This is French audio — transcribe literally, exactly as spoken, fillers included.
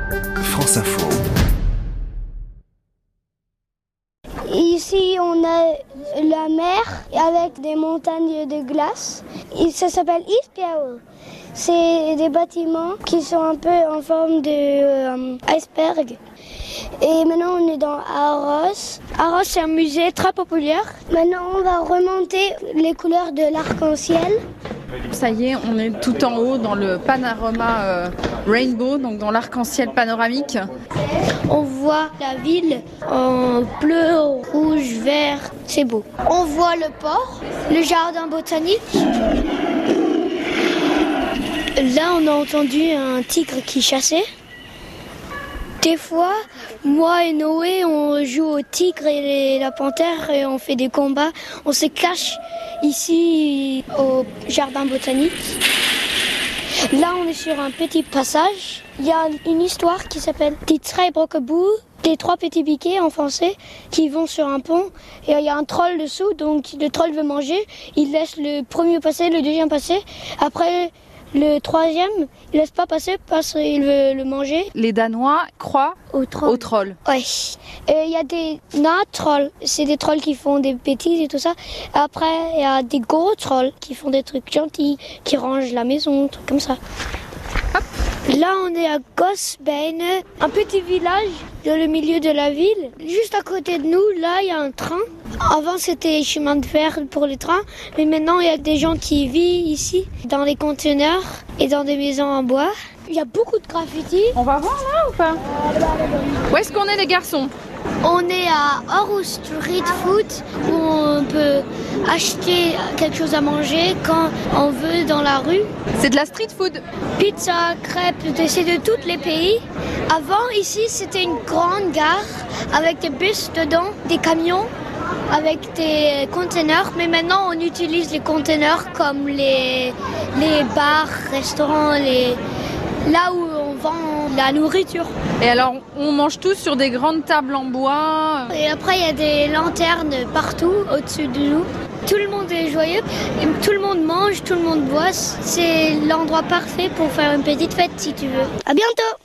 France Info. Ici, on a la mer avec des montagnes de glace. Et ça s'appelle isbjerg. C'est des bâtiments qui sont un peu en forme de euh, iceberg. Et maintenant, on est dans Aros. Aros, c'est un musée très populaire. Maintenant, on va remonter les couleurs de l'arc-en-ciel. Ça y est, on est tout en haut dans le panorama euh, rainbow, donc dans l'arc-en-ciel panoramique. On voit la ville en bleu, rouge, vert. C'est beau. On voit le port, le jardin botanique. Là, on a entendu un tigre qui chassait. Des fois, moi et Noé, on joue au tigre et la panthère et on fait des combats. On se cache ici au jardin botanique. Là, on est sur un petit passage. Il y a une histoire qui s'appelle Die Drei Brockeboe, des trois petits biquets en français qui vont sur un pont. Et il y a un troll dessous, donc le troll veut manger. Il laisse le premier passer, le deuxième passer. Après, le troisième, il laisse pas passer parce qu'il veut le manger. Les Danois croient au troll. Au troll. Ouais. Il y a des nains trolls, c'est des trolls qui font des bêtises et tout ça. Après, il y a des gros trolls qui font des trucs gentils, qui rangent la maison, trucs comme ça. Hop. Là, on est à Gosbein, un petit village dans le milieu de la ville. Juste à côté de nous, là, il y a un train. Avant, c'était chemin de fer pour les trains, mais maintenant, il y a des gens qui vivent ici, dans les conteneurs et dans des maisons en bois. Il y a beaucoup de graffitis. On va voir là ou pas? Où est-ce qu'on est, les garçons? On est à Aarhus Street Food, où on peut acheter quelque chose à manger quand on veut dans la rue. C'est de la street food. Pizza, crêpes, c'est de tous les pays. Avant, ici, c'était une grande gare avec des bus dedans, des camions avec des conteneurs. Mais maintenant, on utilise les conteneurs comme les, les bars, restaurants, les, là où on vend la nourriture. Et alors, on mange tous sur des grandes tables en bois. Et après, il y a des lanternes partout au-dessus de nous. Tout le monde est joyeux, et tout le monde mange, tout le monde boit. C'est l'endroit parfait pour faire une petite fête si tu veux. À bientôt!